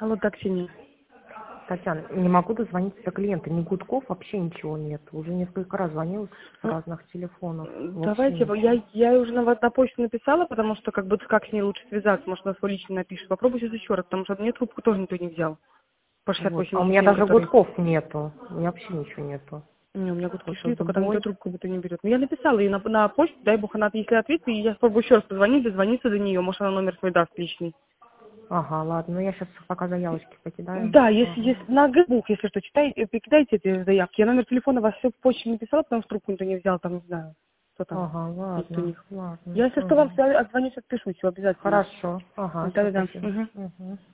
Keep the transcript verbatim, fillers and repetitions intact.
Алло, да, Ксения. Татьяна, не могу дозвониться до клиента, ни гудков, вообще ничего нет. Уже несколько раз звонил с Ну, разных телефонов. Вообще давайте, ничего. я, я уже на, на почту написала, потому что как бы как с ней лучше связаться, может, она свой лично напишет. Попробуй сейчас еще раз, потому что мне трубку тоже никто не взял. По шестьдесят Вот. восемь А у меня семь, даже который... гудков нету. У меня вообще ничего нету. Не, у меня гудки Просто шли, только там никто сбой. трубку будто не берет. Но я написала ей на, на почту, дай бог, она, если ответит, и я попробую еще раз позвонить, дозвониться до нее, может, она номер свой даст личный. Ага, ладно. Ну я сейчас пока заявочки покидаю. Да, если, Ага. если на Гбук, если что, читайте, перекидайте эти заявки. Я номер телефона вас все в почте написала, потому что трубку никто не взял, там, не знаю, что там Ага, есть у ладно, них. ладно. Я, если что, вам Угу. отзвонюсь, отпишу все обязательно. Хорошо. Ага, все, Да-да-да. спасибо. Угу. Угу.